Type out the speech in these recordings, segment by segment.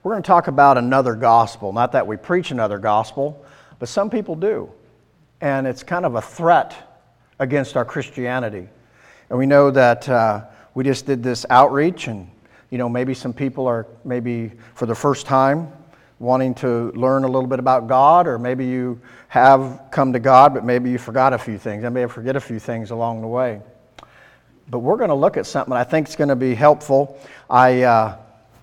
We're going to talk about another gospel. Not that we preach another gospel, but some people do. And it's kind of a threat against our Christianity. And we know that we just did this outreach, and maybe some people are maybe for the first time wanting to learn a little bit about God, or maybe you have come to God, but maybe you forgot a few things. I may forget a few things along the way. But we're going to look at something I think is going to be helpful. I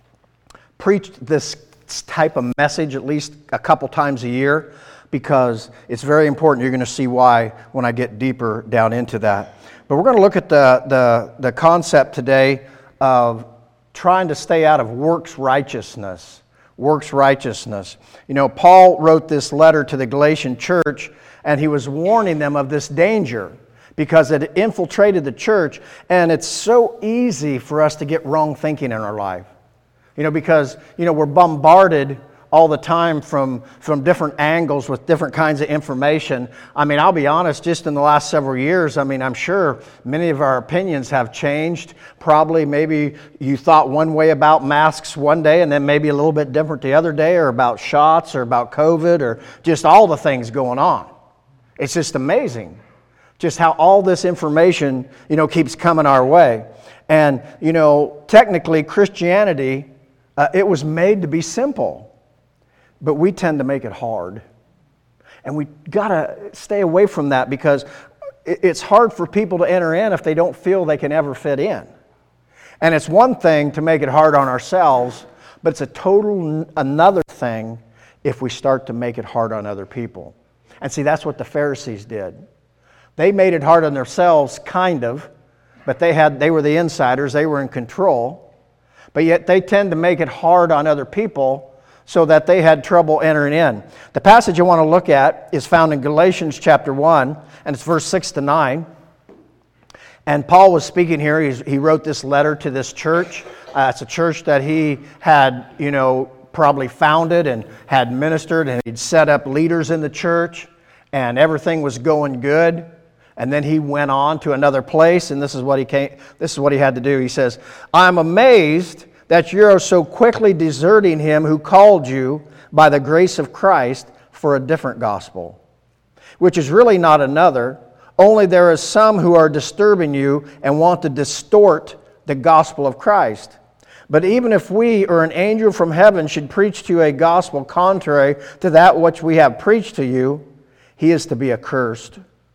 preached this type of message at least a couple times a year because it's very important. You're going to see why when I get deeper down into that. But we're going to look at the concept today of trying to stay out of works righteousness. Works righteousness. Paul wrote this letter to the Galatian church, and he was warning them of this danger because it infiltrated the church, and it's so easy for us to get wrong thinking in our life. Because we're bombarded all the time from different angles with different kinds of information. I'll be honest, just in the last several years, I'm sure many of our opinions have changed. Probably maybe you thought one way about masks one day and then maybe a little bit different the other day, or about shots, or about COVID, or just all the things going on. It's just amazing just how all this information, keeps coming our way. And, technically Christianity, it was made to be simple, but we tend to make it hard. And we got to stay away from that because it's hard for people to enter in if they don't feel they can ever fit in. And it's one thing to make it hard on ourselves, but it's a total another thing if we start to make it hard on other people. And see, that's what the Pharisees did. They made it hard on themselves, kind of, but they were the insiders, they were in control. But yet they tend to make it hard on other people so that they had trouble entering in. The passage I want to look at is found in Galatians chapter 1, and it's verse 6 to 9. And Paul was speaking here. He wrote this letter to this church. It's a church that he had, probably founded and had ministered, and he'd set up leaders in the church, and everything was going good. And then he went on to another place, and this is what he had to do. He says, "I'm amazed that you're so quickly deserting him who called you by the grace of Christ for a different gospel, which is really not another, only there is some who are disturbing you and want to distort the gospel of Christ. But even if we or an angel from heaven should preach to you a gospel contrary to that which we have preached to you, he is to be accursed.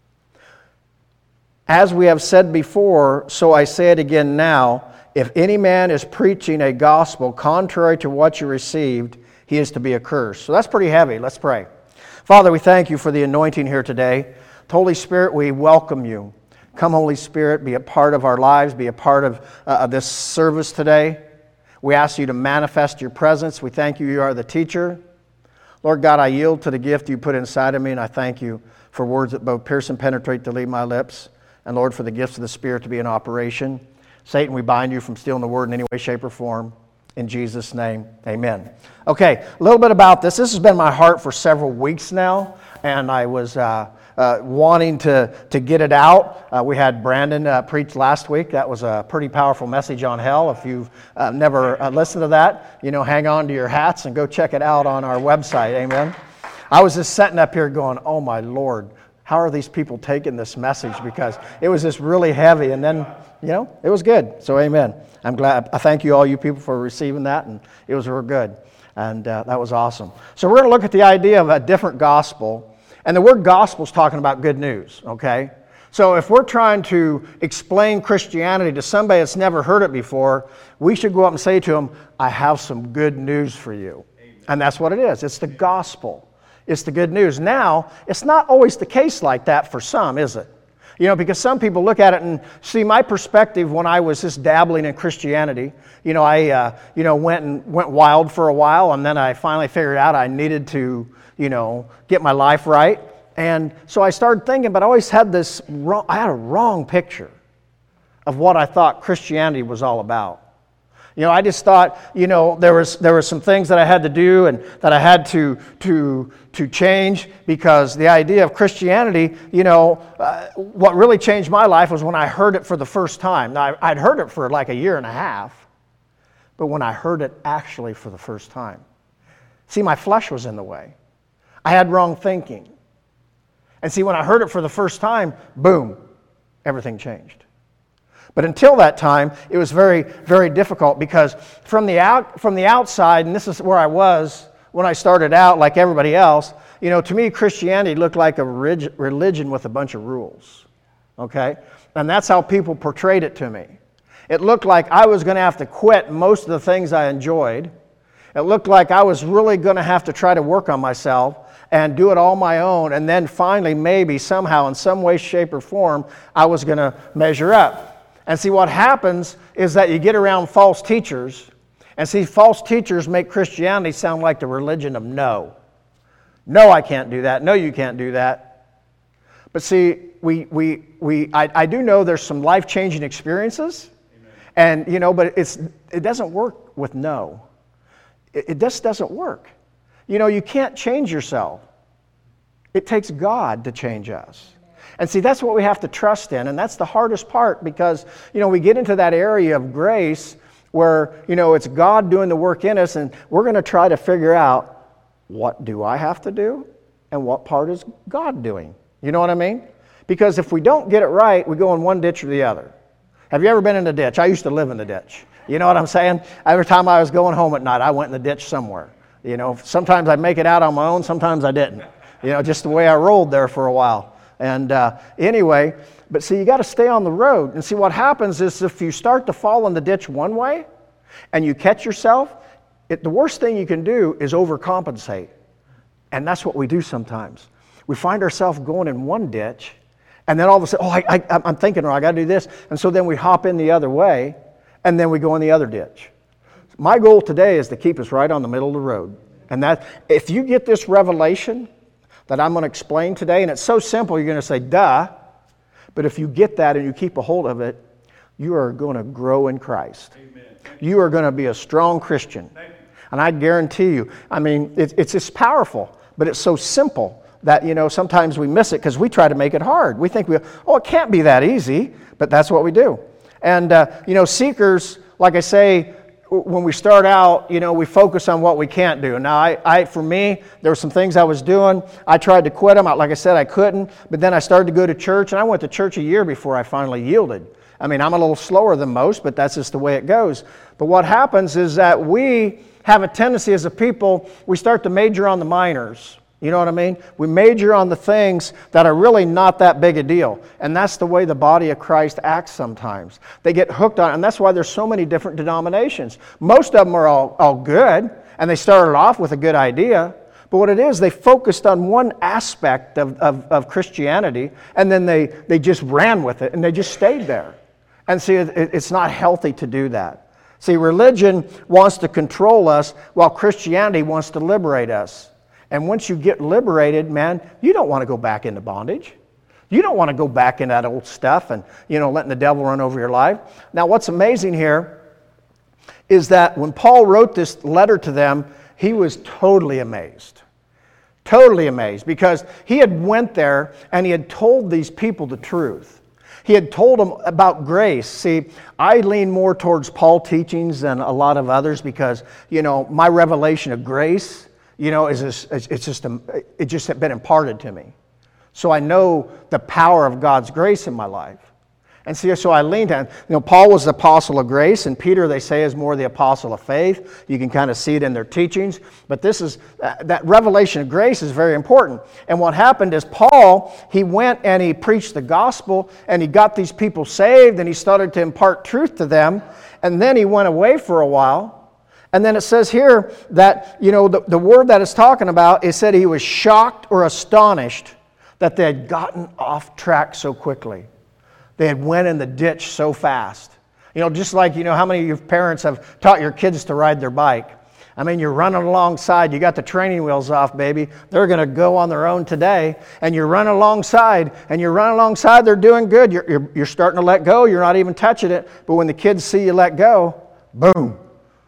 As we have said before, so I say it again now, if any man is preaching a gospel contrary to what you received, he is to be accursed." So that's pretty heavy. Let's pray. Father, we thank you for the anointing here today. Holy Spirit, we welcome you. Come, Holy Spirit, be a part of our lives, be a part of this service today. We ask you to manifest your presence. We thank you are the teacher. Lord God, I yield to the gift you put inside of me, and I thank you for words that both pierce and penetrate to leave my lips. And Lord, for the gifts of the Spirit to be in operation. Satan, we bind you from stealing the word in any way, shape, or form. In Jesus' name, amen. Okay, a little bit about this. This has been my heart for several weeks now, and I was wanting to get it out. We had Brandon preach last week. That was a pretty powerful message on hell. If you've never listened to that, hang on to your hats and go check it out on our website. Amen. I was just sitting up here going, oh my Lord, how are these people taking this message? Because it was just really heavy, and then, it was good. So amen. I'm glad. I thank you, all you people, for receiving that, and it was real good. And that was awesome. So we're going to look at the idea of a different gospel. And the word gospel is talking about good news, okay? So if we're trying to explain Christianity to somebody that's never heard it before, we should go up and say to them, I have some good news for you. Amen. And that's what it is. It's the gospel. It's the good news. Now, it's not always the case like that for some, is it? Because some people look at it and see my perspective when I was just dabbling in Christianity. I went wild for a while, and then I finally figured out I needed to, get my life right. And so I started thinking, but I always had I had a wrong picture of what I thought Christianity was all about. I just thought, there were some things that I had to do and that I had to change, because the idea of Christianity, what really changed my life was when I heard it for the first time. Now, I'd heard it for like a year and a half, but when I heard it actually for the first time. See, my flesh was in the way. I had wrong thinking. And see, when I heard it for the first time, boom, everything changed. But until that time, it was very, very difficult because from the outside, and this is where I was when I started out like everybody else, to me, Christianity looked like a religion with a bunch of rules, okay? And that's how people portrayed it to me. It looked like I was going to have to quit most of the things I enjoyed. It looked like I was really going to have to try to work on myself and do it all my own, and then finally, maybe, somehow, in some way, shape, or form, I was going to measure up. And see, what happens is that you get around false teachers, and see, false teachers make Christianity sound like the religion of no. No, I can't do that. No, you can't do that. But see, I do know there's some life-changing experiences, and but it doesn't work with no. It just doesn't work. You can't change yourself. It takes God to change us. And see, that's what we have to trust in, and that's the hardest part because, we get into that area of grace where, it's God doing the work in us, and we're going to try to figure out, what do I have to do, and what part is God doing? You know what I mean? Because if we don't get it right, we go in one ditch or the other. Have you ever been in a ditch? I used to live in the ditch. You know what I'm saying? Every time I was going home at night, I went in the ditch somewhere. Sometimes I'd make it out on my own, sometimes I didn't. Just the way I rolled there for a while. And anyway, but see, you got to stay on the road. And see, what happens is if you start to fall in the ditch one way and you catch yourself, the worst thing you can do is overcompensate. And that's what we do sometimes. We find ourselves going in one ditch, and then all of a sudden, I'm thinking, I got to do this. And so then we hop in the other way, and then we go in the other ditch. My goal today is to keep us right on the middle of the road. And that, if you get this revelation that I'm going to explain today, and it's so simple, you're going to say, duh. But if you get that and you keep a hold of it, you are going to grow in Christ. Amen. You are going to be a strong Christian. And I guarantee you, it's just powerful, but it's so simple that, sometimes we miss it because we try to make it hard. We think, it can't be that easy, but that's what we do. And, seekers, like I say, when we start out, we focus on what we can't do. Now, for me, there were some things I was doing. I tried to quit them. Like I said, I couldn't. But then I started to go to church, and I went to church a year before I finally yielded. I'm a little slower than most, but that's just the way it goes. But what happens is that we have a tendency as a people, we start to major on the minors. You know what I mean? We major on the things that are really not that big a deal. And that's the way the body of Christ acts sometimes. They get hooked on it, and that's why there's so many different denominations. Most of them are all good, and they started off with a good idea. But what it is, they focused on one aspect of Christianity, and then they just ran with it, and they just stayed there. And see, it's not healthy to do that. See, religion wants to control us, while Christianity wants to liberate us. And once you get liberated, man, you don't want to go back into bondage. You don't want to go back into that old stuff and, letting the devil run over your life. Now, what's amazing here is that when Paul wrote this letter to them, he was totally amazed. Totally amazed, because he had went there and he had told these people the truth. He had told them about grace. See, I lean more towards Paul's teachings than a lot of others because, my revelation of grace, it just had been imparted to me. So I know the power of God's grace in my life. And see, so I leaned on, Paul was the apostle of grace, and Peter, they say, is more the apostle of faith. You can kind of see it in their teachings. But this is, that revelation of grace is very important. And what happened is Paul, he went and he preached the gospel, and he got these people saved, and he started to impart truth to them. And then he went away for a while. And then it says here that, the word that it's talking about, it said he was shocked or astonished that they had gotten off track so quickly. They had went in the ditch so fast. Just like, how many of your parents have taught your kids to ride their bike? You're running alongside. You got the training wheels off, baby. They're going to go on their own today. And you're running alongside. They're doing good. You're starting to let go. You're not even touching it. But when the kids see you let go, boom,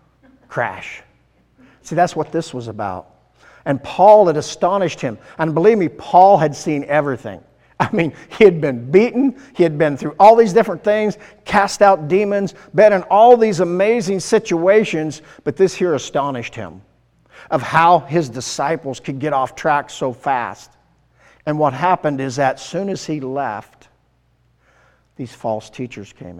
crash. See, that's what this was about. And Paul had astonished him. And believe me, Paul had seen everything. I mean, he had been beaten. He had been through all these different things, cast out demons, been in all these amazing situations. But this here astonished him of how his disciples could get off track so fast. And what happened is that as soon as he left, these false teachers came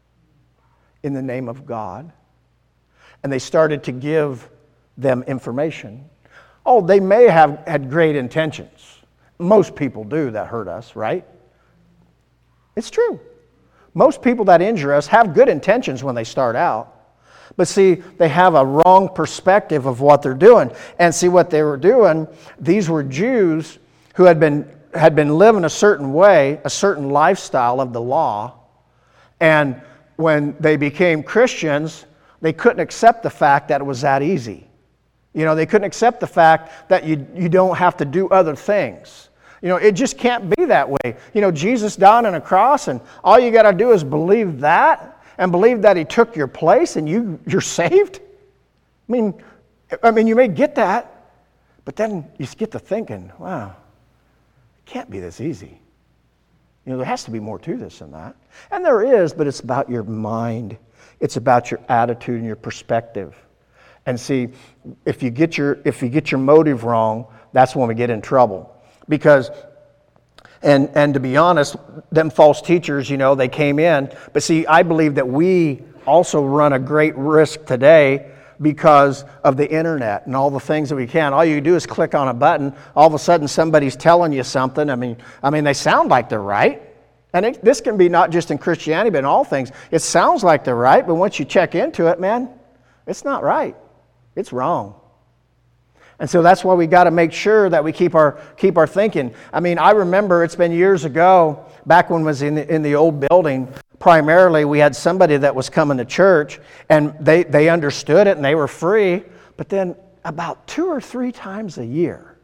in the name of God. And they started to give them information. Oh, they may have had great intentions. Most people do that hurt us, right? It's true. Most people that injure us have good intentions when they start out. But see, they have a wrong perspective of what they're doing. And see, what they were doing, these were Jews who had been living a certain way, a certain lifestyle of the law. And when they became Christians, they couldn't accept the fact that it was that easy. You know, they couldn't accept the fact that you don't have to do other things. You know, it just can't be that way. You know, Jesus died on a cross, and all you got to do is believe that, and believe that he took your place, and you're saved. I mean, you may get that, but then you get to thinking, wow, it can't be this easy. You know, there has to be more to this than that. And there is, but it's about your mind. It's about your attitude and your perspective. And see, if you get your motive wrong, that's when we get in trouble. Because, and to be honest, them false teachers, you know, they came in. But see, I believe that we also run a great risk today because of the internet and all the things that we can. All you do is click on a button. All of a sudden, somebody's telling you something. I mean, they sound like they're right. And this can be not just in Christianity, but in all things. It sounds like they're right, but once you check into it, man, it's not right. It's wrong. And so that's why we got to make sure that we keep our thinking. I mean, I remember it's been years ago, back when I was in the old building, primarily we had somebody that was coming to church, and they understood it and they were free. But then about 2 or 3 times a year,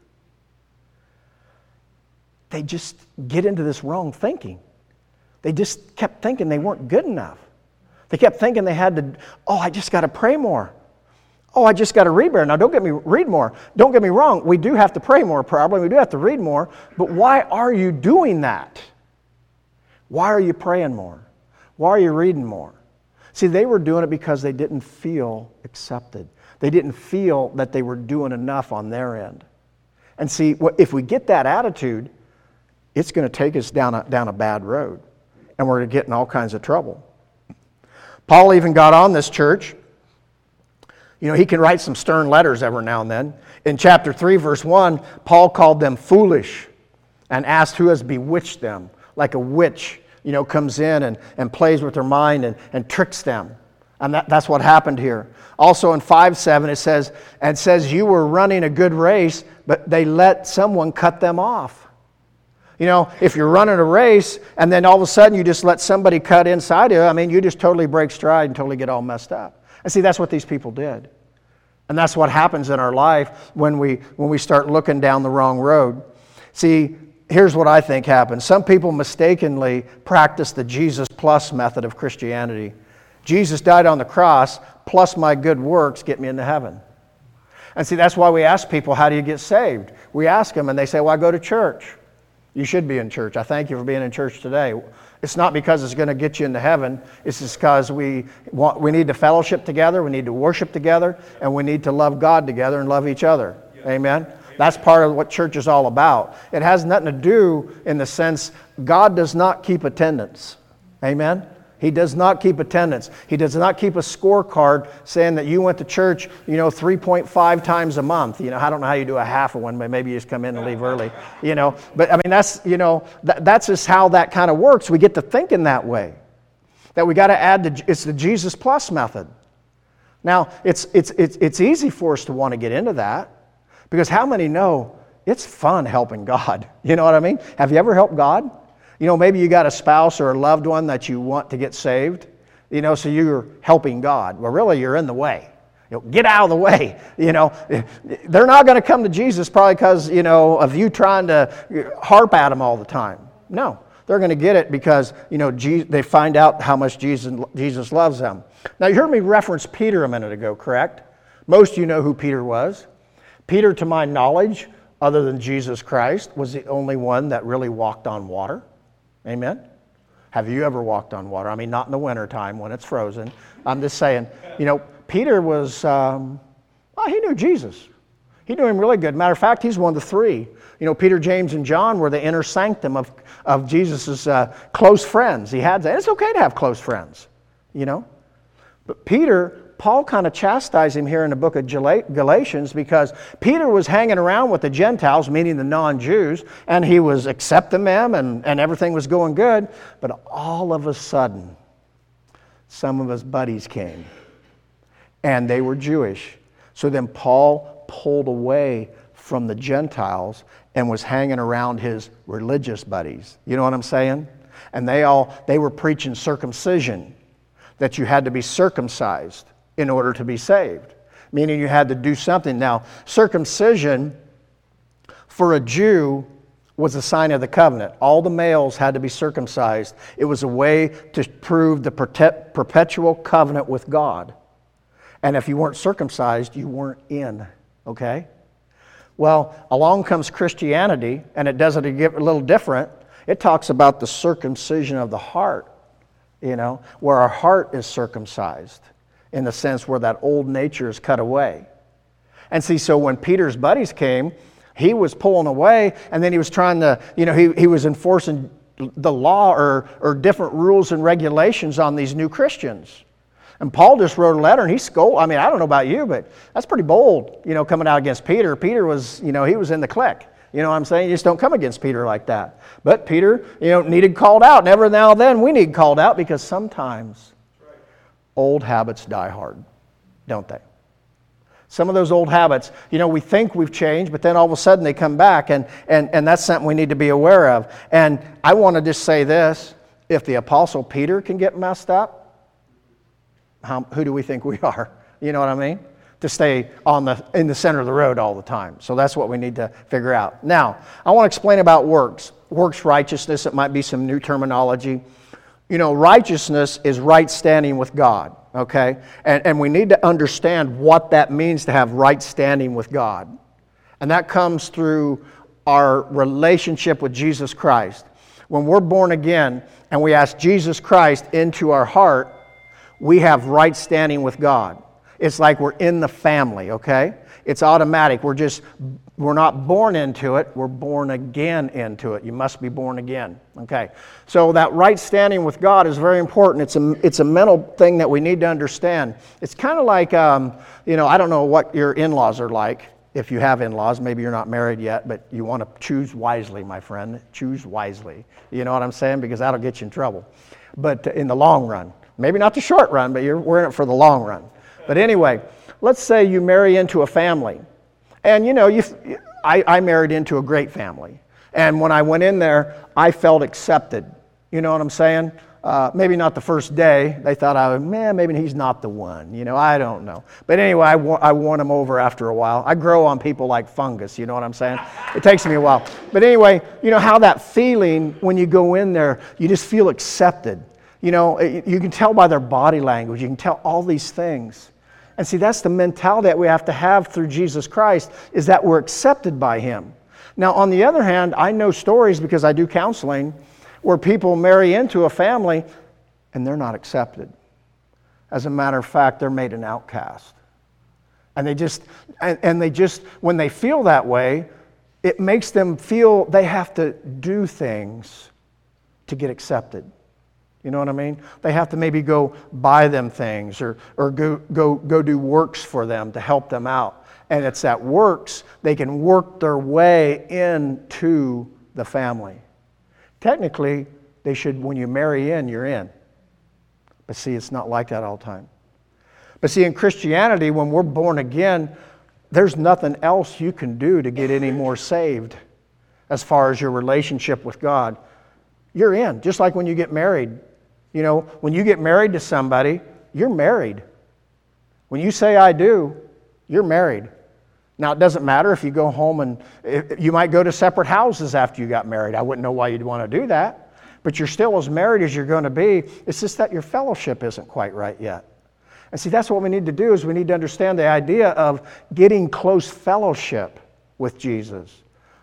they just get into this wrong thinking. They just kept thinking they weren't good enough. They kept thinking they had to, I just got to pray more. Oh, I just got to read more. Now, read more. Don't get me wrong. We do have to pray more, probably. We do have to read more. But why are you doing that? Why are you praying more? Why are you reading more? See, they were doing it because they didn't feel accepted. They didn't feel that they were doing enough on their end. And see, if we get that attitude, it's going to take us down a bad road. And we're going to get in all kinds of trouble. Paul even got on this church. You know, he can write some stern letters every now and then. In chapter 3, verse 1, Paul called them foolish and asked who has bewitched them. Like a witch, you know, comes in and plays with their mind and tricks them. And that's what happened here. Also in 5:7 it says you were running a good race, but they let someone cut them off. You know, if you're running a race and then all of a sudden you just let somebody cut inside you, I mean, you just totally break stride and totally get all messed up. And see, that's what these people did. And that's what happens in our life when we start looking down the wrong road. See, here's what I think happens. Some people mistakenly practice the Jesus plus method of Christianity. Jesus died on the cross, plus my good works get me into heaven. And see, that's why we ask people, how do you get saved? We ask them and they say, well, I go to church. You should be in church. I thank you for being in church today. It's not because it's going to get you into heaven. It's just because we need to fellowship together, we need to worship together, and we need to love God together and love each other. Amen? That's part of what church is all about. It has nothing to do in the sense God does not keep attendance. Amen? He does not keep attendance. He does not keep a scorecard saying that you went to church, 3.5 times a month. I don't know how you do a half of one, but maybe you just come in and leave early. But I mean, that's just how that kind of works. We get to thinking that way. That we got to add it's the Jesus plus method. Now, it's easy for us to want to get into that because how many know it's fun helping God? You know what I mean? Have you ever helped God? Maybe you got a spouse or a loved one that you want to get saved, so you're helping God. Well, really, you're in the way. Get out of the way. They're not going to come to Jesus probably because, of you trying to harp at them all the time. No, they're going to get it because, they find out how much Jesus loves them. Now, you heard me reference Peter a minute ago, correct? Most of you know who Peter was. Peter, to my knowledge, other than Jesus Christ, was the only one that really walked on water. Amen? Have you ever walked on water? I mean, not in the wintertime when it's frozen. I'm just saying, Peter was, he knew Jesus. He knew him really good. Matter of fact, he's one of the three. Peter, James, and John were the inner sanctum of Jesus' close friends. He had that. It's okay to have close friends, But Paul kind of chastised him here in the book of Galatians because Peter was hanging around with the Gentiles, meaning the non-Jews, and he was accepting them and everything was going good. But all of a sudden, some of his buddies came, and they were Jewish. So then Paul pulled away from the Gentiles and was hanging around his religious buddies. You know what I'm saying? And they were preaching circumcision, that you had to be circumcised in order to be saved, meaning you had to do something. Now, circumcision for a Jew was a sign of the covenant. All the males had to be circumcised. It was a way to prove the perpetual covenant with God. And if you weren't circumcised, you weren't in, okay? Well, along comes Christianity, and it does it a little different. It talks about the circumcision of the heart, where our heart is circumcised, in the sense where that old nature is cut away. And see, so when Peter's buddies came, he was pulling away, and then he was trying to, he was enforcing the law or different rules and regulations on these new Christians. And Paul just wrote a letter, and he scolded. I mean, I don't know about you, but that's pretty bold, coming out against Peter. Peter was, he was in the clique. You know what I'm saying? You just don't come against Peter like that. But Peter, needed called out. And every now and then we need called out because sometimes old habits die hard, don't they? Some of those old habits, we think we've changed, but then all of a sudden they come back, and that's something we need to be aware of. And I want to just say this, if the Apostle Peter can get messed up, who do we think we are? You know what I mean? To stay in the center of the road all the time. So that's what we need to figure out. Now, I want to explain about works. Works righteousness, it might be some new terminology. Righteousness is right standing with God, okay? And we need to understand what that means to have right standing with God. And that comes through our relationship with Jesus Christ. When we're born again and we ask Jesus Christ into our heart, we have right standing with God. It's like we're in the family, okay? It's automatic. We're not born into it. We're born again into it. You must be born again, okay? So that right standing with God is very important. It's a mental thing that we need to understand. It's kind of like, I don't know what your in-laws are like. If you have in-laws, maybe you're not married yet, but you want to choose wisely, my friend. Choose wisely. You know what I'm saying? Because that'll get you in trouble. But in the long run, maybe not the short run, but we're in it for the long run. But anyway, let's say you marry into a family. And I married into a great family. And when I went in there, I felt accepted. You know what I'm saying? Maybe not the first day. They thought maybe he's not the one. I don't know. But anyway, I won him over after a while. I grow on people like fungus. You know what I'm saying? It takes me a while. But anyway, how that feeling when you go in there, you just feel accepted. You can tell by their body language. You can tell all these things. And see, that's the mentality that we have to have through Jesus Christ, is that we're accepted by Him. Now, on the other hand, I know stories, because I do counseling, where people marry into a family and they're not accepted. As a matter of fact, they're made an outcast. And they just, when they feel that way, it makes them feel they have to do things to get accepted. You know what I mean? They have to maybe go buy them things or go do works for them to help them out. And it's that works, they can work their way into the family. Technically, when you marry in, you're in. But see, it's not like that all the time. But see, in Christianity, when we're born again, there's nothing else you can do to get any more saved as far as your relationship with God. You're in, just like when you get married. When you get married to somebody, you're married. When you say I do, you're married. Now, it doesn't matter if you go home and you might go to separate houses after you got married. I wouldn't know why you'd want to do that. But you're still as married as you're going to be. It's just that your fellowship isn't quite right yet. And see, that's what we need to do, is we need to understand the idea of getting close fellowship with Jesus.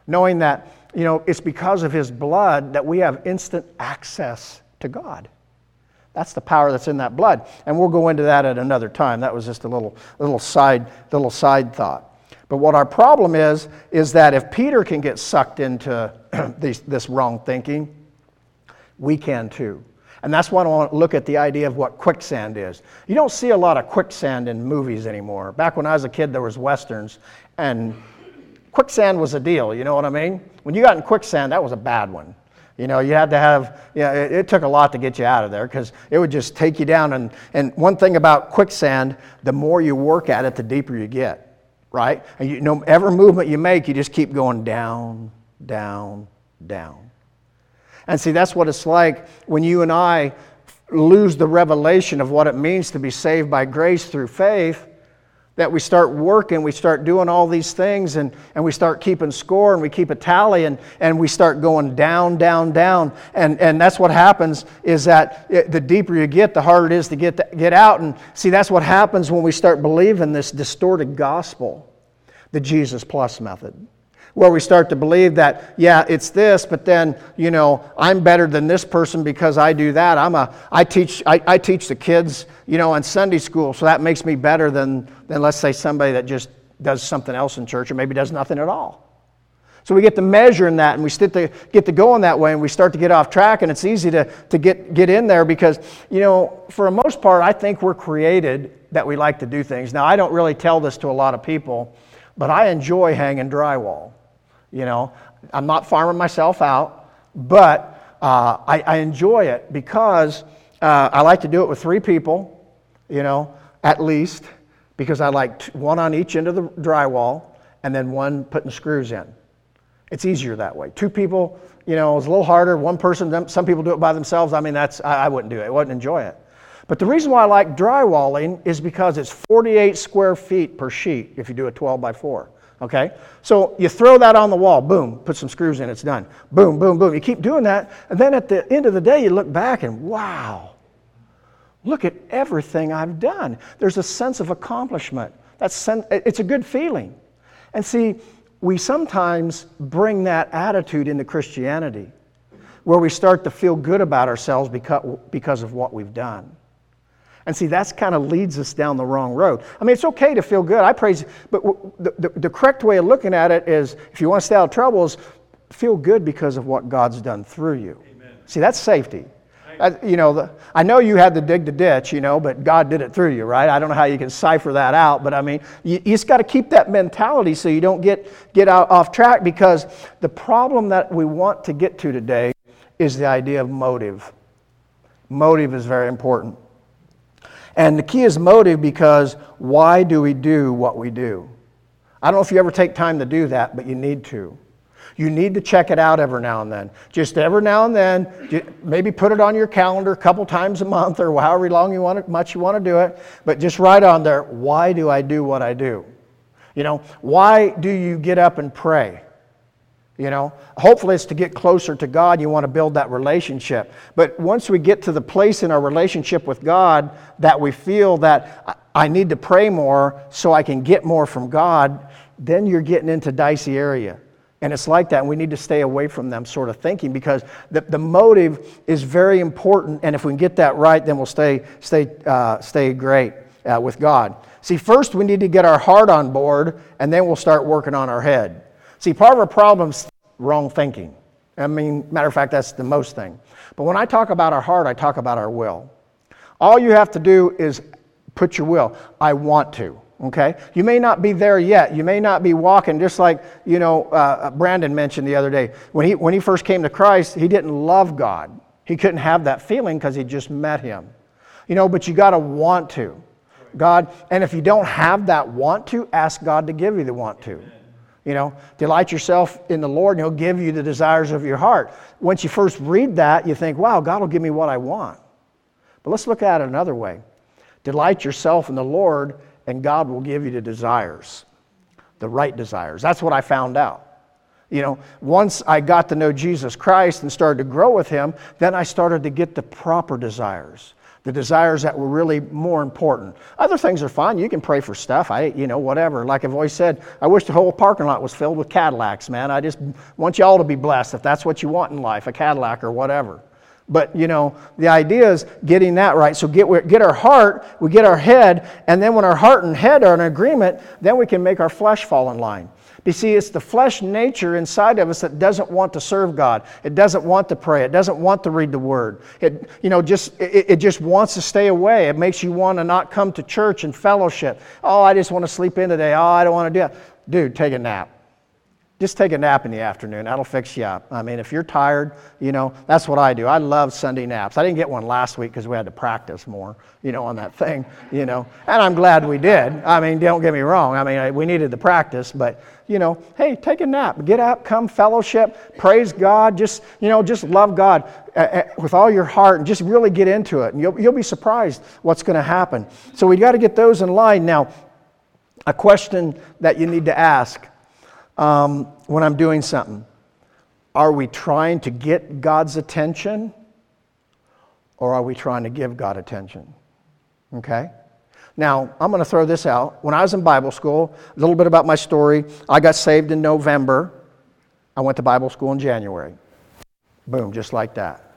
knowing that, it's because of his blood that we have instant access to God. That's the power that's in that blood. And we'll go into that at another time. That was just a little side thought. But what our problem is that if Peter can get sucked into this wrong thinking, we can too. And that's why I want to look at the idea of what quicksand is. You don't see a lot of quicksand in movies anymore. Back when I was a kid, there was Westerns, and quicksand was a deal, you know what I mean? When you got in quicksand, that was a bad one. You had to have, it took a lot to get you out of there because it would just take you down. And one thing about quicksand, the more you work at it, the deeper you get, right? And every movement you make, you just keep going down, down, down. And see, that's what it's like when you and I lose the revelation of what it means to be saved by grace through faith, that we start working, we start doing all these things, and we start keeping score, and we keep a tally, and we start going down, down, down. And that's what happens is that the deeper you get, the harder it is to get out. And see, that's what happens when we start believing this distorted gospel, the Jesus Plus method, where we start to believe that, it's this, but then, I'm better than this person because I do that. I teach the kids, in Sunday school, so that makes me better than let's say somebody that just does something else in church or maybe does nothing at all. So we get to measure in that, and we get to go in that way, and we start to get off track, and it's easy to get in there because, for the most part, I think we're created that we like to do things. Now, I don't really tell this to a lot of people, but I enjoy hanging drywall. I'm not farming myself out, but I enjoy it because I like to do it with 3 people, at least, because I like one on each end of the drywall and then one putting the screws in. It's easier that way. 2 people, it's a little harder. 1 person, some people do it by themselves. I mean, I wouldn't do it. I wouldn't enjoy it. But the reason why I like drywalling is because it's 48 square feet per sheet if you do a 12 by 4. Okay? So you throw that on the wall, boom, put some screws in, it's done. Boom, boom, boom. You keep doing that, and then at the end of the day, you look back and wow, look at everything I've done. There's a sense of accomplishment. It's a good feeling. And see, we sometimes bring that attitude into Christianity, where we start to feel good about ourselves because of what we've done. And see, that's kind of leads us down the wrong road. I mean, it's okay to feel good. I praise, but the correct way of looking at it is, if you want to stay out of trouble, is feel good because of what God's done through you. Amen. See, that's safety. I know you had to dig the ditch, but God did it through you, right? I don't know how you can cipher that out, but I mean, you just got to keep that mentality so you don't get out off track, because the problem that we want to get to today is the idea of motive. Motive is very important. And the key is motive, because why do we do what we do? I don't know if you ever take time to do that, but you need to. You need to check it out every now and then. Just every now and then, maybe put it on your calendar a couple times a month or however long much you want to do it. But just write on there, why do I do what I do? Why do you get up and pray? Hopefully it's to get closer to God. You want to build that relationship. But once we get to the place in our relationship with God that we feel that I need to pray more so I can get more from God, then you're getting into dicey area. And it's like that, and we need to stay away from them sort of thinking, because the motive is very important, and if we can get that right, then we'll stay great with God. See, first we need to get our heart on board, and then we'll start working on our head. See, part of our problem's wrong thinking. I mean, matter of fact, that's the most thing. But when I talk about our heart, I talk about our will. All you have to do is put your will. I want to. Okay? You may not be there yet. You may not be walking, just like, Brandon mentioned the other day. When he first came to Christ, he didn't love God. He couldn't have that feeling because he just met him. But you got to want to. God, and if you don't have that want to, ask God to give you the want to. Delight yourself in the Lord, and He'll give you the desires of your heart. Once you first read that, you think, wow, God will give me what I want. But let's look at it another way. Delight yourself in the Lord, and God will give you the desires, the right desires. That's what I found out. Once I got to know Jesus Christ and started to grow with Him, then I started to get the proper desires, The desires that were really more important. Other things are fine. You can pray for stuff. Whatever. Like I've always said, I wish the whole parking lot was filled with Cadillacs, man. I just want you all to be blessed if that's what you want in life, a Cadillac or whatever. But, the idea is getting that right. So get our heart, we get our head, and then when our heart and head are in agreement, then we can make our flesh fall in line. You see, it's the flesh nature inside of us that doesn't want to serve God. It doesn't want to pray. It doesn't want to read the Word. It just wants to stay away. It makes you want to not come to church and fellowship. Oh, I just want to sleep in today. Oh, I don't want to do that. Dude, take a nap. Just take a nap in the afternoon. That'll fix you up. I mean, if you're tired, that's what I do. I love Sunday naps. I didn't get one last week because we had to practice more, on that thing, And I'm glad we did. I mean, don't get me wrong. I mean, we needed the practice, but, hey, take a nap. Get up, come fellowship, praise God. Just love God with all your heart and just really get into it. And you'll be surprised what's going to happen. So we got to get those in line. Now, a question that you need to ask. When I'm doing something, are we trying to get God's attention or are we trying to give God attention? Okay? Now, I'm going to throw this out. When I was in Bible school, a little bit about my story. I got saved in November. I went to Bible school in January. Boom, just like that.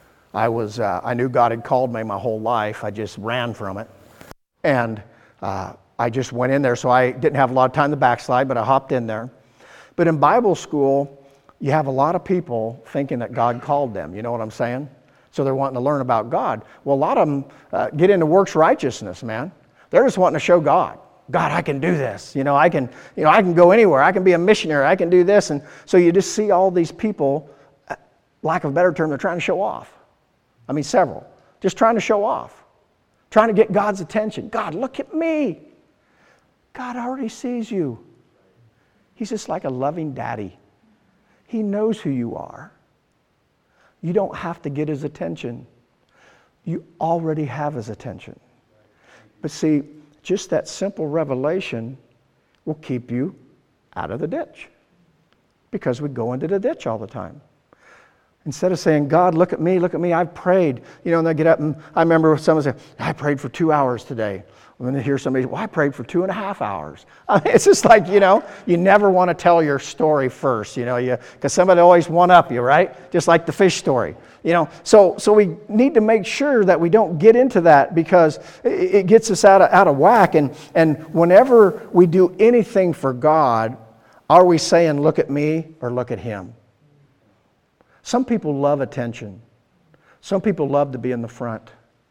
I knew God had called me my whole life. I just ran from it. And I just went in there, so I didn't have a lot of time to backslide, but I hopped in there. But in Bible school, you have a lot of people thinking that God called them. You know what I'm saying? So they're wanting to learn about God. Well, a lot of them get into works righteousness, man. They're just wanting to show God. God, I can do this. I can go anywhere. I can be a missionary. I can do this. And so you just see all these people, lack of a better term, they're trying to show off. I mean, several. Just trying to show off. Trying to get God's attention. God, look at me. God already sees you. He's just like a loving daddy. He knows who you are. You don't have to get his attention. You already have his attention. But see, just that simple revelation will keep you out of the ditch. Because we go into the ditch all the time. Instead of saying, God, look at me, I've prayed. And they get up and I remember someone say, I prayed for 2 hours today. And then you hear somebody, I prayed for 2.5 hours. I mean, it's just like, you never want to tell your story first, because somebody always one-up you, right? Just like the fish story, So we need to make sure that we don't get into that because it gets us out of whack. And whenever we do anything for God, are we saying, look at me or look at him? Some people love attention. Some people love to be in the front,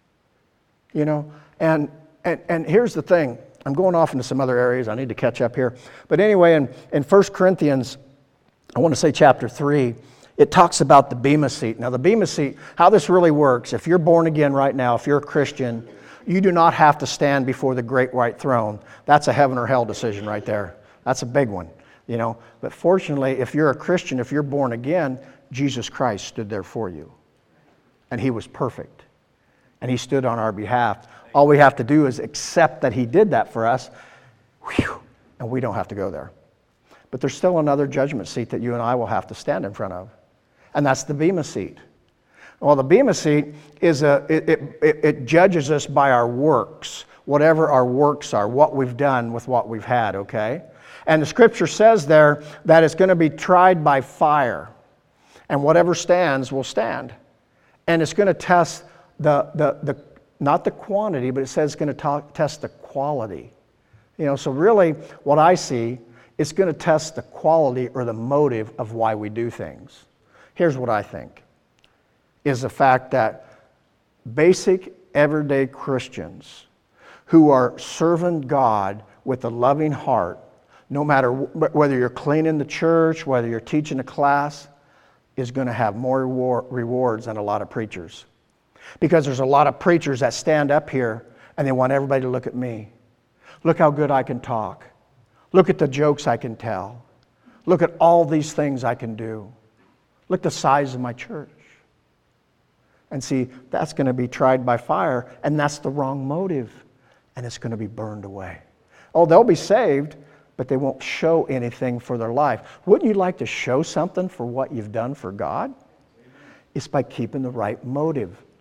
And here's the thing. I'm going off into some other areas. I need to catch up here. But anyway, in 1 Corinthians, I want to say chapter 3, it talks about the Bema seat. Now, the Bema seat, how this really works, if you're born again right now, if you're a Christian, you do not have to stand before the great white throne. That's a heaven or hell decision right there. That's a big one, But fortunately, if you're a Christian, if you're born again, Jesus Christ stood there for you. And he was perfect. And he stood on our behalf. All we have to do is accept that he did that for us, and we don't have to go there. But there's still another judgment seat that you and I will have to stand in front of, and that's the Bema seat. Well, the Bema seat is it judges us by our works, whatever our works are, what we've done with what we've had, okay? And the scripture says there that it's going to be tried by fire, and whatever stands will stand. And it's going to test not the quantity, but it says it's going to test the quality. So really what I see, it's going to test the quality or the motive of why we do things. Here's what I think, is the fact that basic everyday Christians who are serving God with a loving heart, no matter whether you're cleaning the church, whether you're teaching a class, is going to have more rewards than a lot of preachers. Because there's a lot of preachers that stand up here and they want everybody to look at me. Look how good I can talk. Look at the jokes I can tell. Look at all these things I can do. Look at the size of my church. And see, that's going to be tried by fire, and that's the wrong motive, and it's going to be burned away. Oh, they'll be saved, but they won't show anything for their life. Wouldn't you like to show something for what you've done for God? It's by keeping the right motive.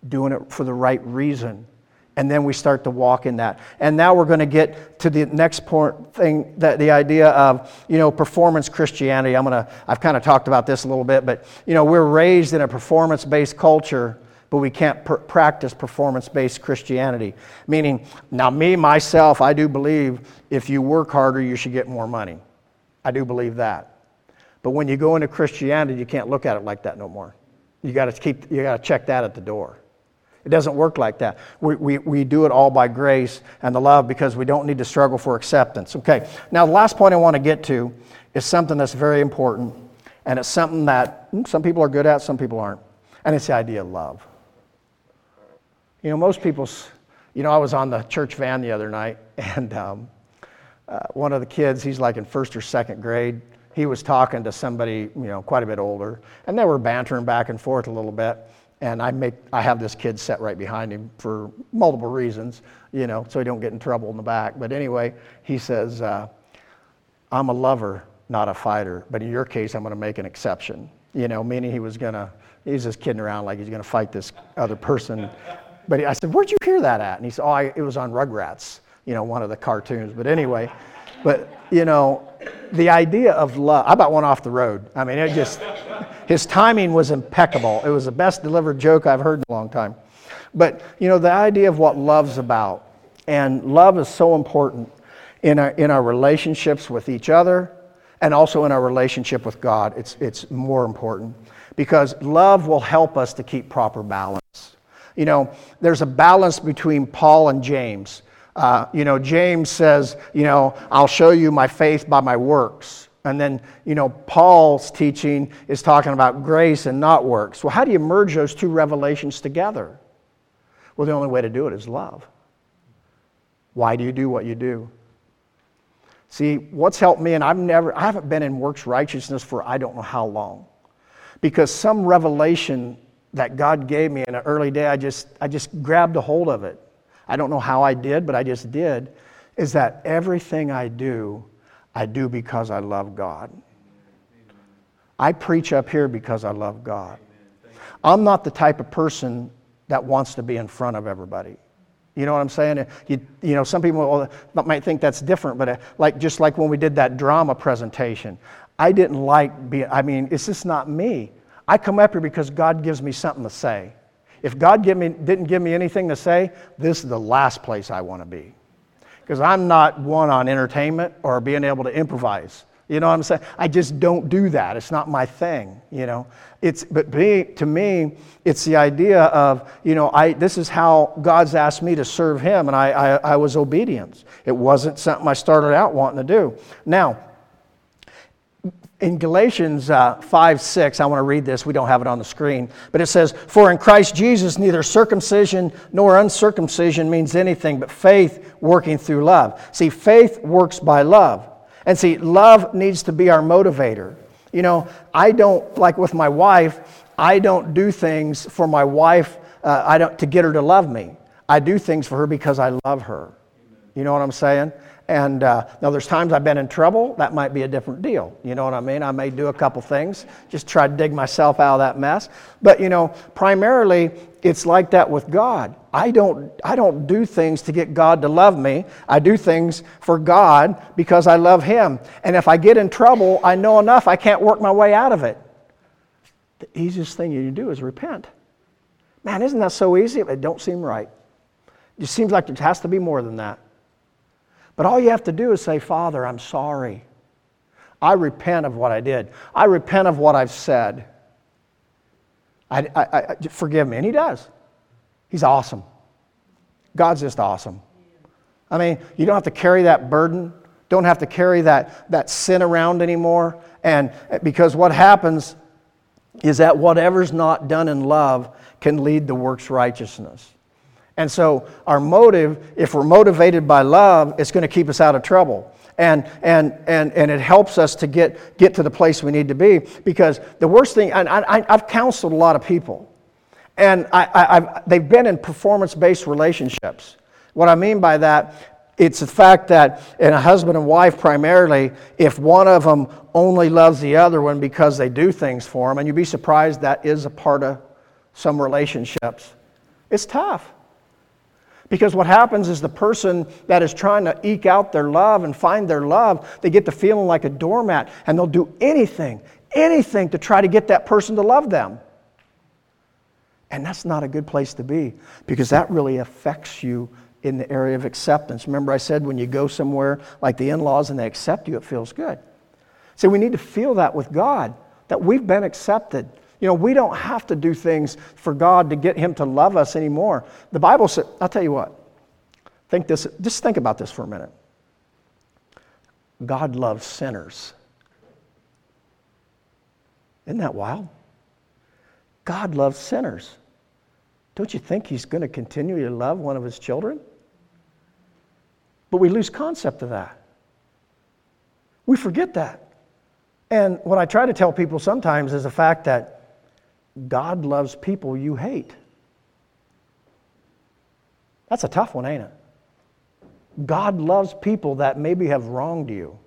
doing it for the right reason. And then we start to walk in that. And now we're going to get to the next point thing, that the idea of, performance Christianity. I've kind of talked about this a little bit, but, we're raised in a performance-based culture, but we can't practice performance-based Christianity. Meaning, now myself, I do believe if you work harder, you should get more money. I do believe that. But when you go into Christianity, you can't look at it like that no more. You got to check that at the door. It doesn't work like that. We do it all by grace and the love, because we don't need to struggle for acceptance. Okay, now the last point I want to get to is something that's very important, and it's something that some people are good at, some people aren't, and it's the idea of love. Most people, I was on the church van the other night, and one of the kids, he's like in first or second grade, he was talking to somebody, quite a bit older, and they were bantering back and forth a little bit. And I have this kid set right behind him for multiple reasons, so he don't get in trouble in the back. But anyway, he says, I'm a lover, not a fighter. But in your case, I'm going to make an exception. Meaning he's just kidding around like he's going to fight this other person. But I said, where'd you hear that at? And he said, it was on Rugrats, one of the cartoons. But anyway, the idea of love, I about went off the road. I mean, his timing was impeccable. It was the best delivered joke I've heard in a long time. But, the idea of what love's about, and love is so important in our relationships with each other, and also in our relationship with God. It's more important, because love will help us to keep proper balance. There's a balance between Paul and James. James says, I'll show you my faith by my works. And then, Paul's teaching is talking about grace and not works. Well, how do you merge those two revelations together? Well, the only way to do it is love. Why do you do what you do? See, what's helped me, and I haven't been in works righteousness for I don't know how long. Because some revelation that God gave me in an early day, I just grabbed a hold of it. I don't know how I did, but I just did, is that everything I do because I love God. I preach up here because I love God. I'm not the type of person that wants to be in front of everybody. You know what I'm saying? Some people might think that's different, but just like when we did that drama presentation, I didn't it's just not me. I come up here because God gives me something to say. If God didn't give me anything to say, this is the last place I want to be. Because I'm not one on entertainment or being able to improvise. You know what I'm saying? I just don't do that. It's not my thing, to me, it's the idea of, this is how God's asked me to serve Him, and I was obedient. It wasn't something I started out wanting to do. Now, in Galatians 5:6, I want to read this. We don't have it on the screen. But it says, for in Christ Jesus neither circumcision nor uncircumcision means anything, but faith working through love. See, faith works by love. And see, love needs to be our motivator. I don't, like with my wife, I don't do things for my wife to get her to love me. I do things for her because I love her. You know what I'm saying? And now there's times I've been in trouble. That might be a different deal. You know what I mean? I may do a couple things, just try to dig myself out of that mess. But primarily it's like that with God. I don't do things to get God to love me. I do things for God because I love Him. And if I get in trouble, I know enough. I can't work my way out of it. The easiest thing you do is repent. Man, isn't that so easy? It don't seem right. It seems like it has to be more than that. But all you have to do is say, Father, I'm sorry. I repent of what I did. I repent of what I've said. Forgive me. And He does. He's awesome. God's just awesome. I mean, you don't have to carry that burden. Don't have to carry that sin around anymore. And because what happens is that whatever's not done in love can lead to works righteousness. And so our motive, if we're motivated by love, it's going to keep us out of trouble. And it helps us to get to the place we need to be. Because the worst thing, and I've counseled a lot of people, and they've been in performance-based relationships. What I mean by that, it's the fact that in a husband and wife primarily, if one of them only loves the other one because they do things for them, and you'd be surprised that is a part of some relationships. It's tough. Because what happens is the person that is trying to eke out their love and find their love, they get to feeling like a doormat, and they'll do anything to try to get that person to love them. And that's not a good place to be, because that really affects you in the area of acceptance. Remember I said when you go somewhere like the in-laws and they accept you, it feels good. So we need to feel that with God, that we've been accepted. You know, we don't have to do things for God to get Him to love us anymore. The Bible says, I'll tell you what, just think about this for a minute. God loves sinners. Isn't that wild? God loves sinners. Don't you think He's going to continue to love one of His children? But we lose concept of that. We forget that. And what I try to tell people sometimes is the fact that God loves people you hate. That's a tough one, ain't it? God loves people that maybe have wronged you.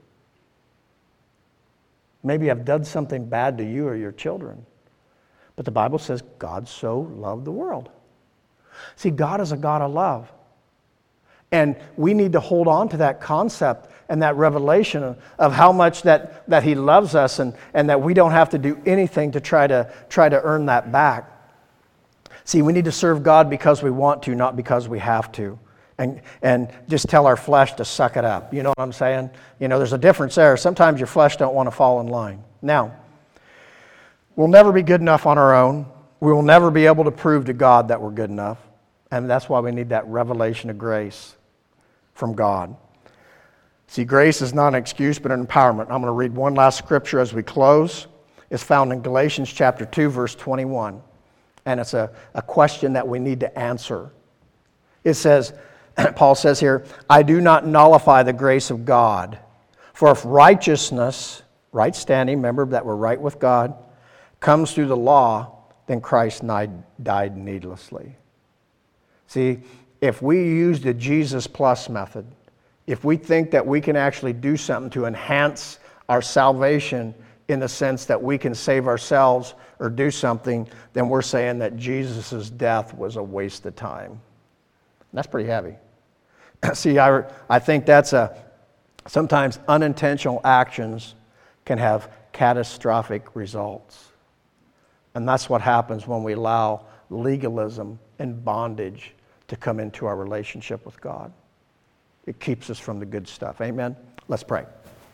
Maybe have done something bad to you or your children. But the Bible says God so loved the world. See, God is a God of love. And we need to hold on to that concept and that revelation of how much that He loves us, and that we don't have to do anything to try to earn that back. See, we need to serve God because we want to, not because we have to. And just tell our flesh to suck it up. You know what I'm saying? You know, there's a difference there. Sometimes your flesh don't want to fall in line. Now, we'll never be good enough on our own. We will never be able to prove to God that we're good enough. And that's why we need that revelation of grace from God. See, grace is not an excuse, but an empowerment. I'm going to read one last scripture as we close. It's found in Galatians chapter 2, verse 21. And it's a question that we need to answer. It says, Paul says here, I do not nullify the grace of God. For if righteousness, right standing, remember that we're right with God, comes through the law, then Christ died needlessly. See, if we use the Jesus plus method, if we think that we can actually do something to enhance our salvation in the sense that we can save ourselves or do something, then we're saying that Jesus' death was a waste of time. That's pretty heavy. See, I think that's sometimes unintentional actions can have catastrophic results. And that's what happens when we allow legalism and bondage to come into our relationship with God. It keeps us from the good stuff. Amen? Let's pray.